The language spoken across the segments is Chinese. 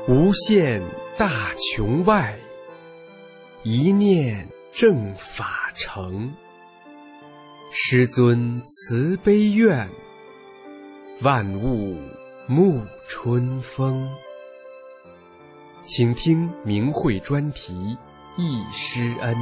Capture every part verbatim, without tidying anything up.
无限大穹外，一念正法成。师尊慈悲愿，万物沐春风。请听明慧专题忆师恩。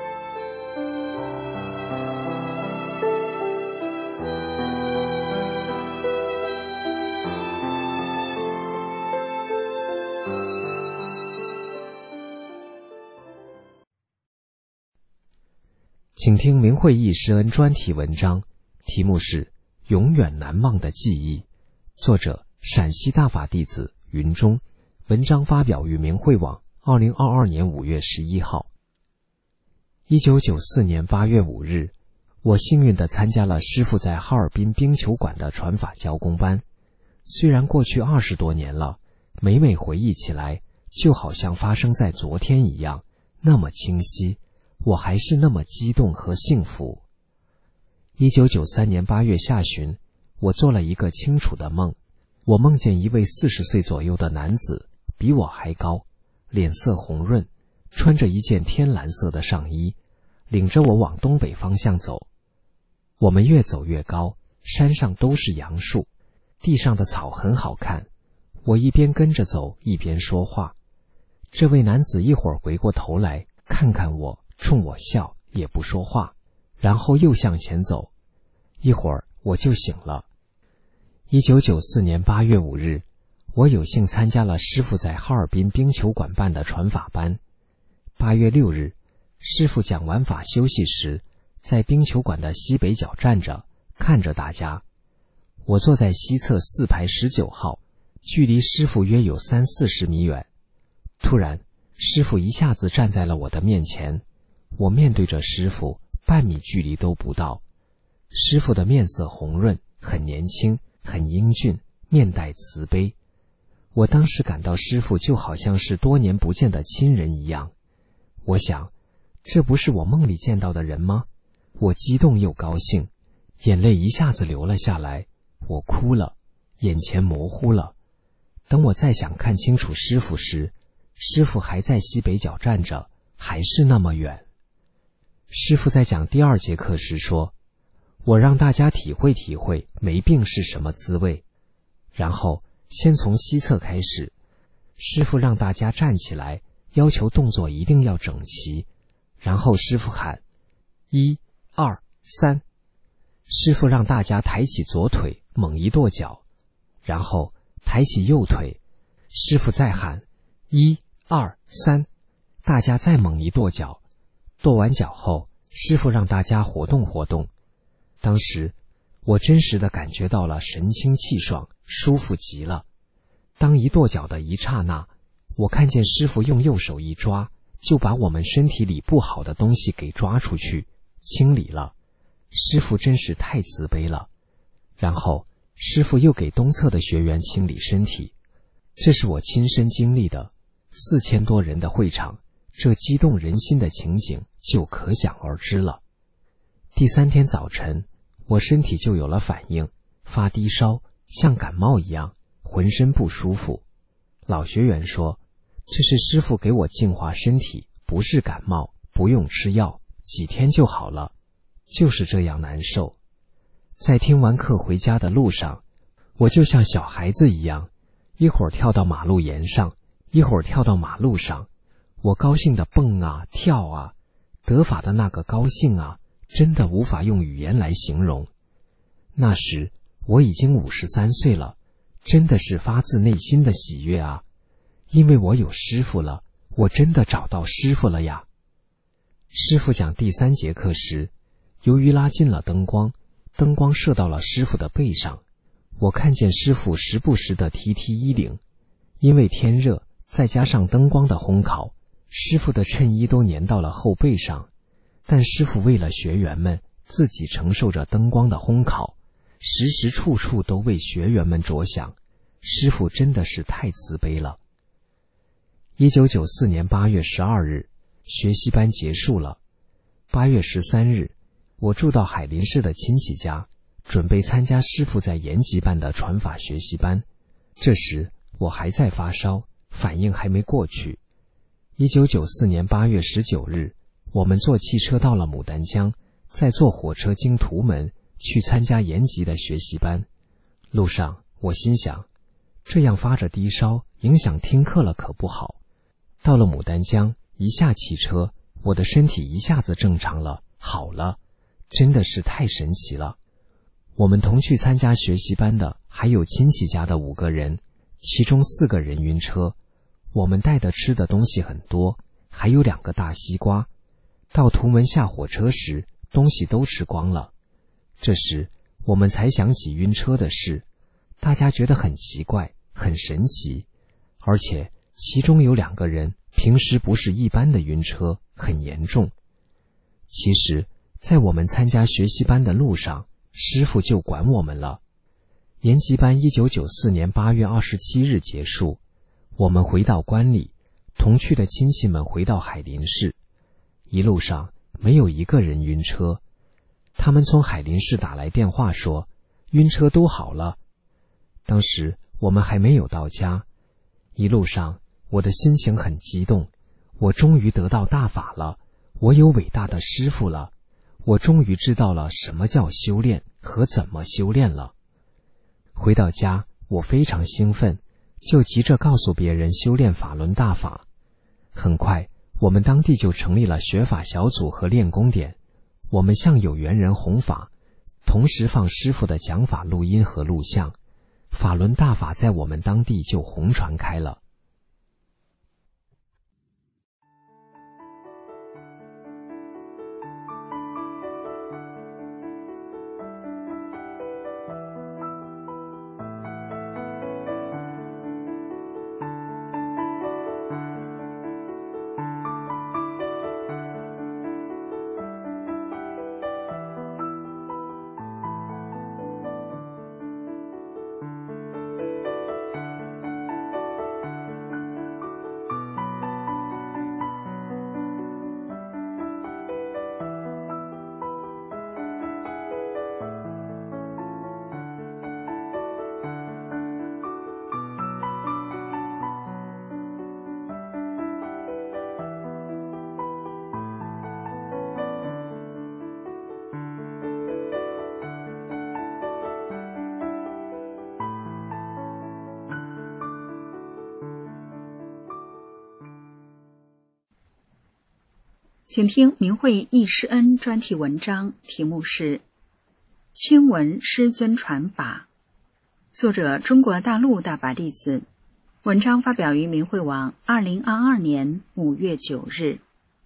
请听明慧忆师恩专题文章，题目是《永远难忘的记忆》，作者陕西大法弟子云中，文章发表于明慧网二零二二年五月十一号。一九九四年八月五日，我幸运地参加了师父在哈尔滨冰球馆的传法教功班。虽然过去二十多年了，每每回忆起来，就好像发生在昨天一样，那么清晰。我还是那么激动和幸福。一九九三年八月下旬，我做了一个清楚的梦，我梦见一位四十岁左右的男子，比我还高，脸色红润，穿着一件天蓝色的上衣，领着我往东北方向走。我们越走越高，山上都是杨树，地上的草很好看。我一边跟着走，一边说话。这位男子一会儿回过头来看看我，冲我笑，也不说话，然后又向前走。一会儿我就醒了。一九九四年八月五日，我有幸参加了师父在哈尔滨冰球馆办的传法班。八月六日，师父讲完法休息时，在冰球馆的西北角站着，看着大家。我坐在西侧四排十九号，距离师父约有三四十米远。突然，师父一下子站在了我的面前。我面对着师父，半米距离都不到。师父的面色红润，很年轻，很英俊，面带慈悲。我当时感到师父就好像是多年不见的亲人一样。我想，这不是我梦里见到的人吗？我激动又高兴，眼泪一下子流了下来，我哭了，眼前模糊了。等我再想看清楚师父时，师父还在西北角站着，还是那么远。师父在讲第二节课时说，我让大家体会体会没病是什么滋味。然后先从西侧开始，师父让大家站起来，要求动作一定要整齐。然后师父喊一二三，师父让大家抬起左腿，猛一跺脚，然后抬起右腿，师父再喊一二三，大家再猛一跺脚。跺完脚后，师父让大家活动活动。当时我真实地感觉到了神清气爽，舒服极了。当一跺脚的一刹那，我看见师父用右手一抓，就把我们身体里不好的东西给抓出去，清理了。师父真是太慈悲了。然后师父又给东侧的学员清理身体，这是我亲身经历的。四千多人的会场，这激动人心的情景就可想而知了。第三天早晨，我身体就有了反应，发低烧，像感冒一样，浑身不舒服。老学员说，这是师父给我净化身体，不是感冒，不用吃药，几天就好了。就是这样难受。在听完课回家的路上，我就像小孩子一样，一会儿跳到马路沿上，一会儿跳到马路上。我高兴地蹦啊跳啊，得法的那个高兴啊，真的无法用语言来形容。那时我已经五十三岁了，真的是发自内心的喜悦啊，因为我有师父了，我真的找到师父了呀。师父讲第三节课时，由于拉近了灯光，灯光射到了师父的背上，我看见师父时不时地踢踢衣领，因为天热，再加上灯光的烘烤，师父的衬衣都粘到了后背上。但师父为了学员们，自己承受着灯光的烘烤，时时处处都为学员们着想。师父真的是太慈悲了。一九九四年八月十二日，学习班结束了。八月十三日，我住到海林市的亲戚家，准备参加师父在延吉办的传法学习班。这时我还在发烧， 反应还没过去。一九九四年八月十九日，我们坐汽车到了牡丹江，再坐火车经图门去参加延吉的学习班。路上我心想，这样发着低烧，影响听课了可不好。到了牡丹江，一下汽车，我的身体一下子正常了，好了，真的是太神奇了。我们同去参加学习班的还有亲戚家的五个人，其中四个人晕车。我们带的吃的东西很多，还有两个大西瓜。到图门下火车时，东西都吃光了。这时我们才想起晕车的事，大家觉得很奇怪，很神奇，而且其中有两个人平时不是一般的晕车，很严重。其实在我们参加学习班的路上，师傅就管我们了。延吉班一九九四年八月二十七日结束，我们回到关里，同去的亲戚们回到海林市。一路上没有一个人晕车，他们从海林市打来电话说晕车都好了。当时我们还没有到家，一路上我的心情很激动，我终于得到大法了，我有伟大的师父了，我终于知道了什么叫修炼和怎么修炼了。回到家，我非常兴奋，就急着告诉别人修炼法轮大法。很快我们当地就成立了学法小组和练功点，我们向有缘人弘法，同时放师父的讲法录音和录像，法轮大法在我们当地就红传开了。 请听明慧忆师恩专题文章，题目是《亲闻师尊传法》，作者中国大陆大法弟子。文章发表于明慧网二零二二年五月九日。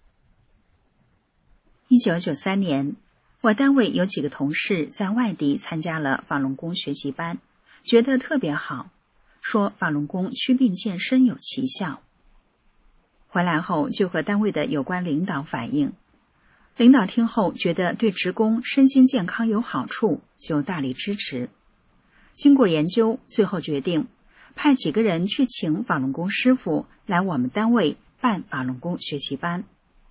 一九九三年，我单位有几个同事在外地参加了法轮功学习班，觉得特别好，说法轮功祛病健身有奇效。回来后就和单位的有关领导反映，领导听后觉得对职工身心健康有好处，就大力支持。经过研究，最后决定派几个人去请法轮功师傅来我们单位办法轮功学习班。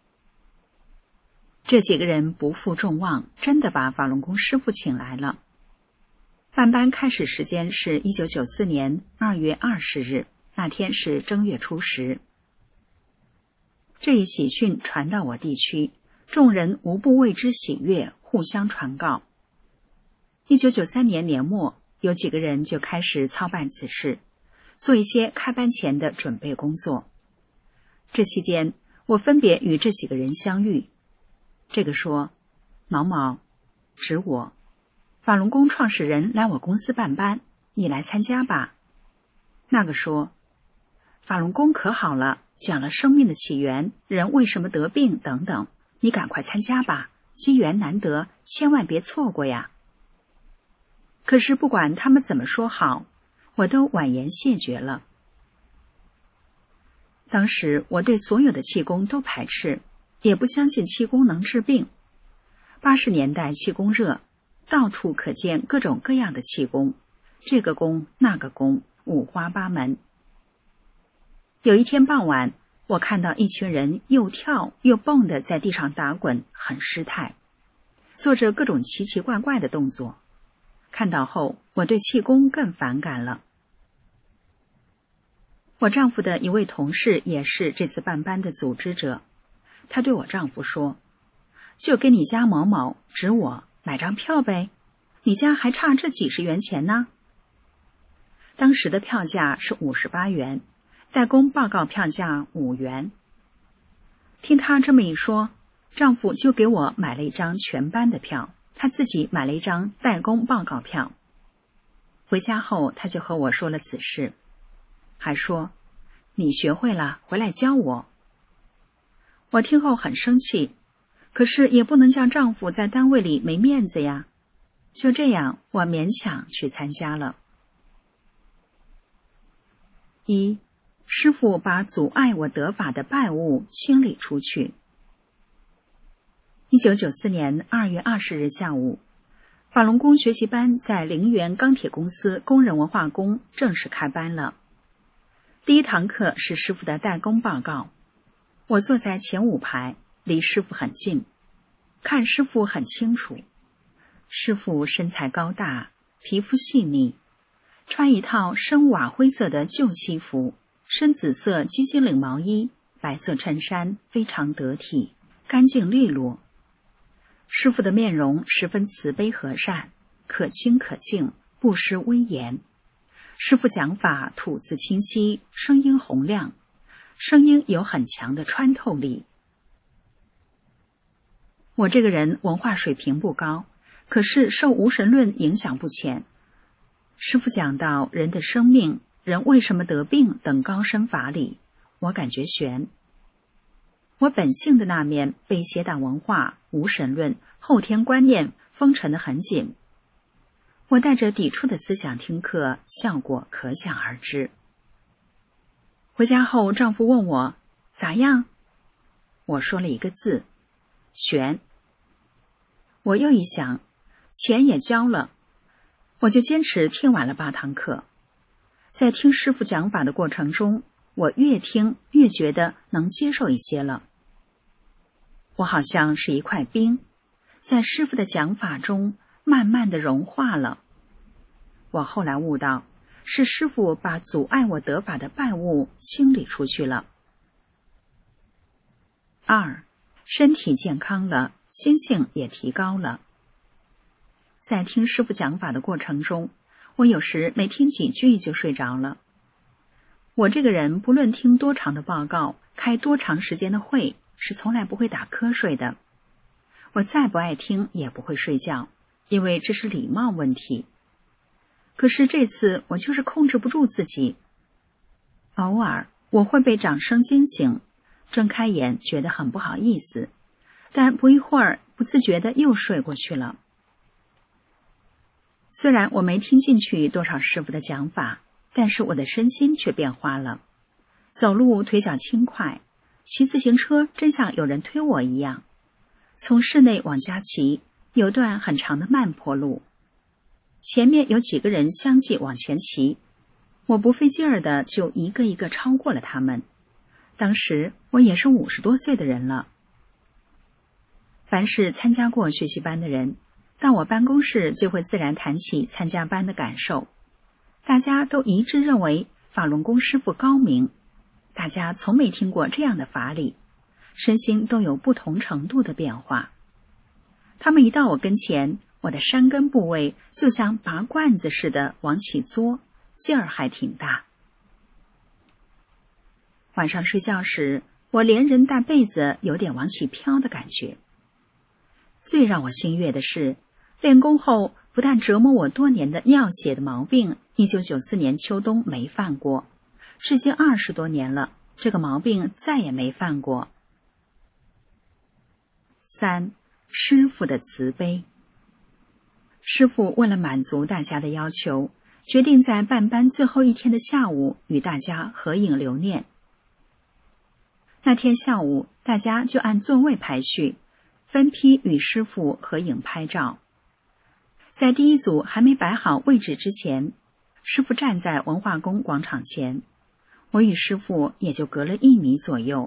这几个人不负众望，真的把法轮功师傅请来了。办班开始时间是一九九四年二月二十日，那天是正月初十。这一喜讯传到我地区，众人无不为之喜悦，互相传告。一九九三年年末，有几个人就开始操办此事，做一些开班前的准备工作。这期间，我分别与这几个人相遇。这个说：“毛毛，指我，法轮功创始人来我公司办班，你来参加吧。”那个说：“法轮功可好了，讲了生命的起源，人为什么得病等等，你赶快参加吧，机缘难得，千万别错过呀。”可是不管他们怎么说好，我都婉言谢绝了。当时我对所有的气功都排斥，也不相信气功能治病。八十年代气功热，到处可见各种各样的气功，这个功那个功，五花八门。有一天傍晚，我看到一群人又跳又蹦的在地上打滚，很失态，做着各种奇奇怪怪的动作。看到后，我对气功更反感了。 我丈夫的一位同事也是这次办班的组织者，他对我丈夫说，就给你家某某指我买张票呗，你家还差这几十元钱呢。当时的票价是五十八元，代工报告票价五元。听他这么一说，丈夫就给我买了一张全班的票，他自己买了一张代工报告票。回家后他就和我说了此事，还说你学会了回来教我。我听后很生气，可是也不能叫丈夫在单位里没面子呀。就这样，我勉强去参加了。一，师父把阻碍我得法的败物清理出去。一九九四年二月二十日下午，法轮功学习班在陵园钢铁公司工人文化宫正式开班了。第一堂课是师父的代工报告，我坐在前五排，离师父很近，看师父很清楚。师父身材高大，皮肤细腻，穿一套深瓦灰色的旧西服，深紫色鸡心领毛衣，白色衬衫，非常得体，干净利落。师父的面容十分慈悲和善，可亲可敬，不失威严。师父讲法吐字清晰，声音洪亮，声音有很强的穿透力。我这个人文化水平不高，可是受无神论影响不浅。师父讲到人的生命、人为什么得病等高深法理，我感觉悬。我本性的那面被邪党文化、无神论、后天观念封尘得很紧。我带着抵触的思想听课，效果可想而知。回家后，丈夫问我咋样，我说了一个字：悬。我又一想，钱也交了，我就坚持听完了八堂课。在听师父讲法的过程中，我越听越觉得能接受一些了。我好像是一块冰，在师父的讲法中慢慢的融化了。我后来悟到，是师父把阻碍我得法的败物清理出去了。二，身体健康了，心性也提高了。在听师父讲法的过程中，我有时没听几句就睡着了。我这个人不论听多长的报告，开多长时间的会，是从来不会打瞌睡的。我再不爱听也不会睡觉，因为这是礼貌问题。可是这次我就是控制不住自己，偶尔我会被掌声惊醒，睁开眼觉得很不好意思，但不一会儿不自觉地又睡过去了。虽然我没听进去多少师父的讲法，但是我的身心却变化了，走路腿脚轻快，骑自行车真像有人推我一样。从室内往家骑，有段很长的慢坡路，前面有几个人相继往前骑，我不费劲儿的就一个一个超过了他们。当时我也是五十多岁的人了。凡是参加过学习班的人，到我办公室就会自然谈起参加班的感受。大家都一致认为法轮功师父高明，大家从没听过这样的法理，身心都有不同程度的变化。他们一到我跟前，我的山根部位就像拔罐子似的往起嘬，劲儿还挺大。晚上睡觉时，我连人带被子有点往起飘的感觉。最让我心悦的是，练功后不但折磨我多年的尿血的毛病，一九九四年秋冬没犯过，至今二十多年了，这个毛病再也没犯过。三，师父的慈悲。师父为了满足大家的要求，决定在办班最后一天的下午与大家合影留念。那天下午，大家就按座位排序，分批与师父合影拍照。在第一组还没摆好位置之前，师父站在文化宫广场前，我与师父也就隔了一米左右。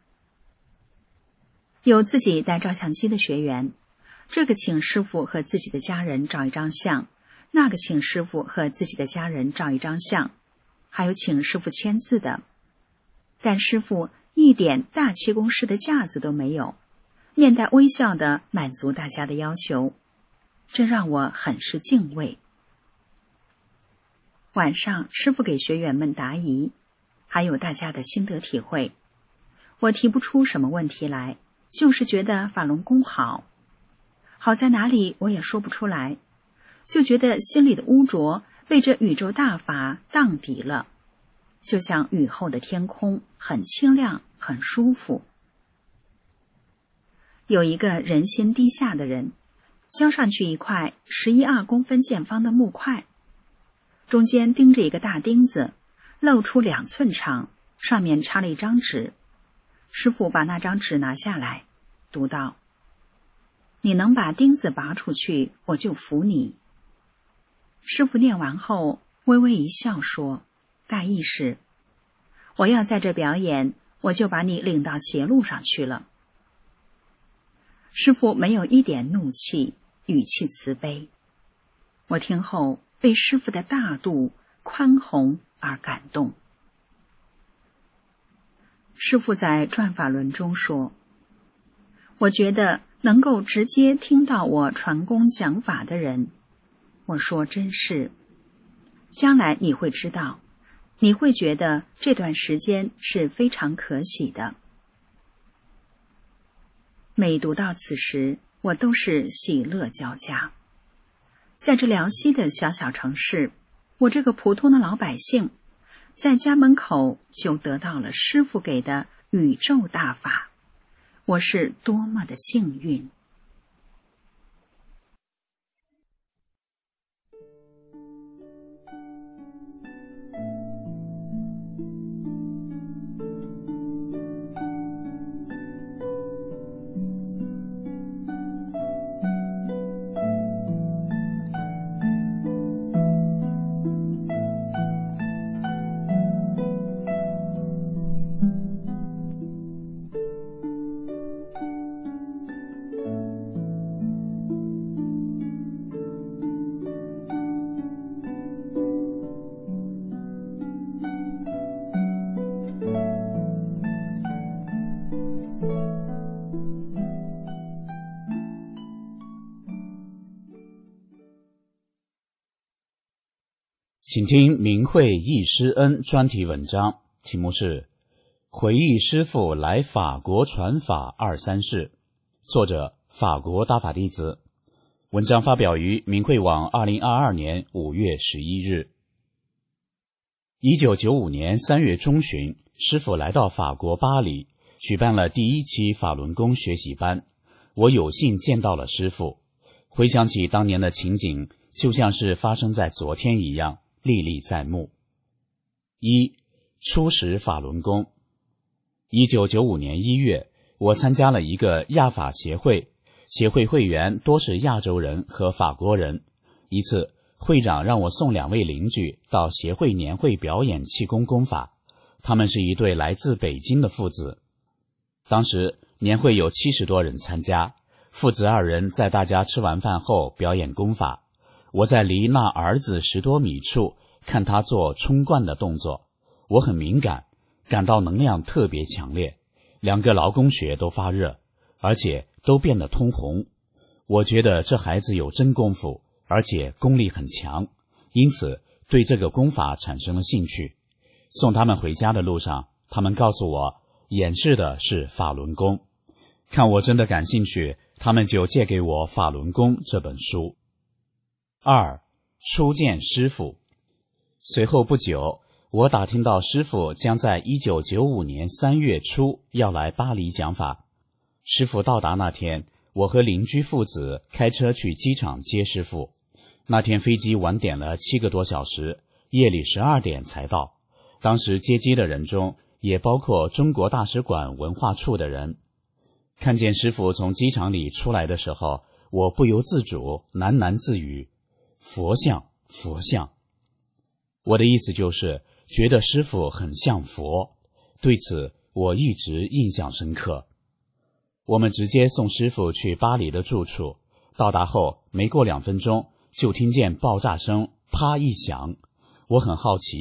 有自己带照相机的学员，这个请师父和自己的家人照一张相，那个请师父和自己的家人照一张相， 还有请师父签字的，但师父一点大气功师的架子都没有，面带微笑地满足大家的要求，这让我很是敬畏。晚上，师父给学员们答疑，还有大家的心得体会。我提不出什么问题来，就是觉得法轮功好，好在哪里我也说不出来，就觉得心里的污浊被这宇宙大法荡涤了，就像雨后的天空，很清亮，很舒服。有一个人心低下的人，交上去一块十一二公分见方的木块，中间钉着一个大钉子，露出两寸长，上面插了一张纸。师父把那张纸拿下来，读道：你能把钉子拔出去，我就服你。师父念完后微微一笑说，大意是，我要在这表演，我就把你领到邪路上去了。师父没有一点怒气，语气慈悲。我听后被师父的大度宽宏而感动。师父在转法轮中说，我觉得能够直接听到我传功讲法的人，我说真是，将来你会知道，你会觉得这段时间是非常可喜的。每读到此时，我都是喜乐交加。在这辽西的小小城市，我这个普通的老百姓，在家门口就得到了师父给的宇宙大法，我是多么的幸运。 请听明慧忆师恩专题文章，题目是回忆师父来法国传法二三事，作者法国大法弟子。文章发表于明慧网二零二二年五月十一日。一九九五年三月中旬，师父来到法国巴黎，举办了第一期法轮功学习班。我有幸见到了师父，回想起当年的情景，就像是发生在昨天一样，历历在目。一、初识法轮功。一九九五年一月，我参加了一个亚法协会，协会会员多是亚洲人和法国人。一次，会长让我送两位邻居到协会年会表演气功功法，他们是一对来自北京的父子。当时年会有七十多人参加，父子二人在大家吃完饭后表演功法。我在离那儿子十多米处看他做冲冠的动作，我很敏感，感到能量特别强烈，两个劳宫穴都发热，而且都变得通红。我觉得这孩子有真功夫，而且功力很强，因此对这个功法产生了兴趣。送他们回家的路上，他们告诉我演示的是法轮功，看我真的感兴趣，他们就借给我《法轮功》这本书。二、初见师父。随后不久，我打听到师父将在一九九五年三月初要来巴黎讲法。师父到达那天，我和邻居父子开车去机场接师父。那天飞机晚点了七个多小时，夜里十二点才到。当时接机的人中也包括中国大使馆文化处的人。看见师父从机场里出来的时候，我不由自主喃喃自语，佛像，佛像。我的意思就是觉得师父很像佛，对此我一直印象深刻。我们直接送师父去巴黎的住处，到达后没过两分钟就听见爆炸声啪一响。我很好奇，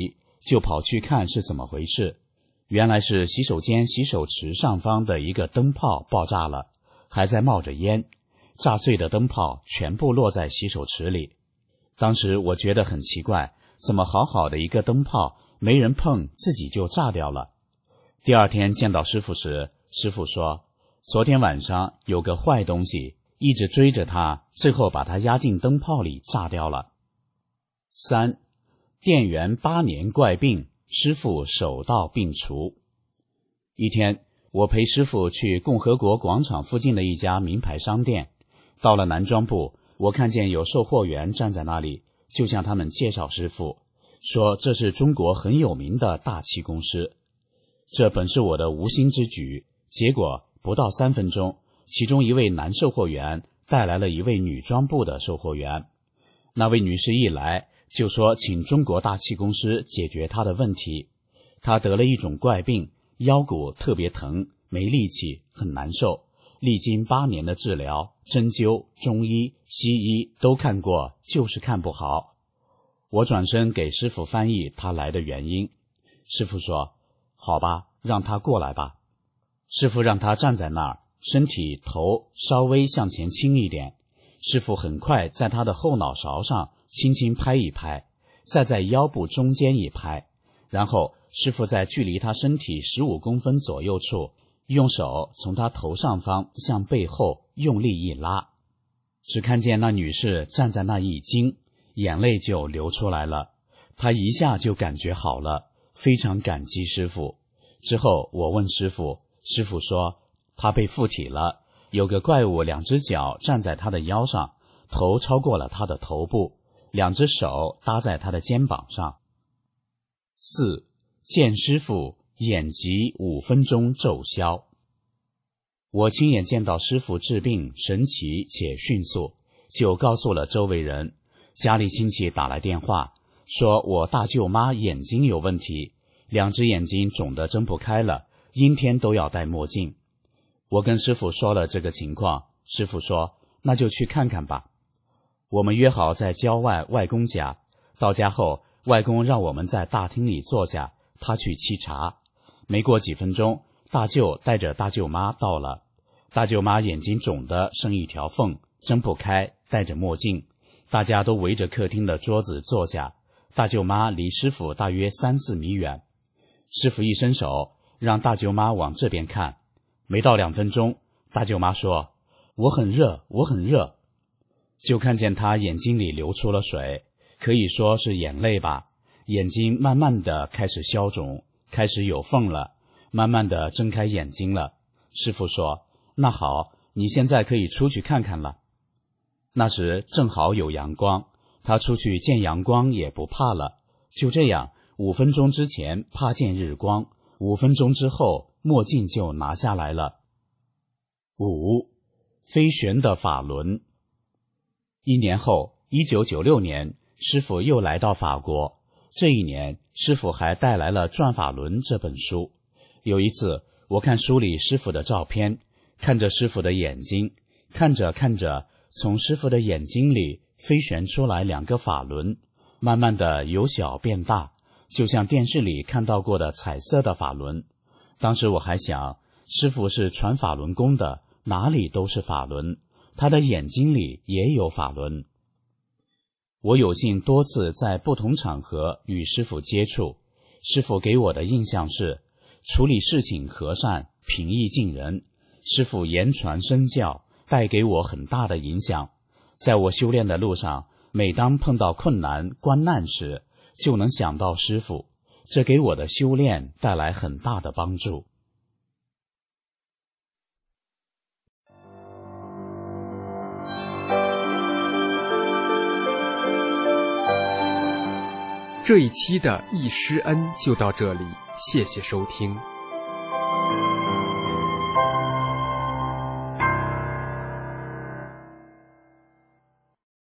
就跑去看是怎么回事。原来是洗手间洗手池上方的一个灯泡爆炸了，还在冒着烟，炸碎的灯泡全部落在洗手池里。当时我觉得很奇怪，怎么好好的一个灯泡没人碰，自己就炸掉了。第二天见到师傅时，师傅说，昨天晚上有个坏东西一直追着他，最后把他压进灯泡里炸掉了。三，店员八年怪病，师傅手到病除。一天，我陪师傅去共和国广场附近的一家名牌商店，到了男装部，我看见有售货员站在那里，就向他们介绍师傅，说这是中国很有名的大气公司。这本是我的无心之举，结果不到三分钟，其中一位男售货员带来了一位女装部的售货员。那位女士一来就说请中国大气公司解决她的问题。她得了一种怪病，腰骨特别疼，没力气，很难受，历经八年的治疗，针灸、中医、西医都看过，就是看不好。我转身给师傅翻译她来的原因。师傅说，好吧，让她过来吧。师傅让她站在那儿，身体头稍微向前倾一点。师傅很快在她的后脑勺上轻轻拍一拍，再在腰部中间一拍，然后师傅在距离她身体十五公分左右处，用手从她头上方向背后用力一拉。只看见那女士站在那一惊，眼泪就流出来了。她一下就感觉好了，非常感激师傅。之后我问师傅，师傅说她被附体了，有个怪物两只脚站在她的腰上，头超过了她的头部，两只手搭在她的肩膀上。四，见师傅眼疾五分钟骤消。我亲眼见到师傅治病神奇且迅速，就告诉了周围人。家里亲戚打来电话，说我大舅妈眼睛有问题，两只眼睛肿得睁不开了，阴天都要戴墨镜。我跟师傅说了这个情况，师傅说那就去看看吧。我们约好在郊外外公家，到家后外公让我们在大厅里坐下，他去沏茶。没过几分钟，大舅带着大舅妈到了。大舅妈眼睛肿得剩一条缝，睁不开，戴着墨镜。大家都围着客厅的桌子坐下，大舅妈离师傅大约三四米远。师傅一伸手让大舅妈往这边看，没到两分钟，大舅妈说，我很热，我很热。就看见她眼睛里流出了水，可以说是眼泪吧，眼睛慢慢的开始消肿，开始有缝了，慢慢的睁开眼睛了。师傅说，那好，你现在可以出去看看了。那时正好有阳光，他出去见阳光也不怕了。就这样，五分钟之前怕见日光，五分钟之后墨镜就拿下来了。五，飞旋的法轮。一年后，一九九六年，师傅又来到法国。这一年，师傅还带来了《转法轮》这本书。有一次，我看书里师傅的照片，看着师傅的眼睛，看着看着，从师傅的眼睛里飞旋出来两个法轮，慢慢的由小变大，就像电视里看到过的彩色的法轮。当时我还想，师傅是传法轮功的，哪里都是法轮，他的眼睛里也有法轮。我有幸多次在不同场合与师傅接触，师傅给我的印象是处理事情和善，平易近人。师傅言传身教，带给我很大的影响。在我修炼的路上，每当碰到困难关难时，就能想到师傅，这给我的修炼带来很大的帮助。 这一期的易师恩就到这里，谢谢收听。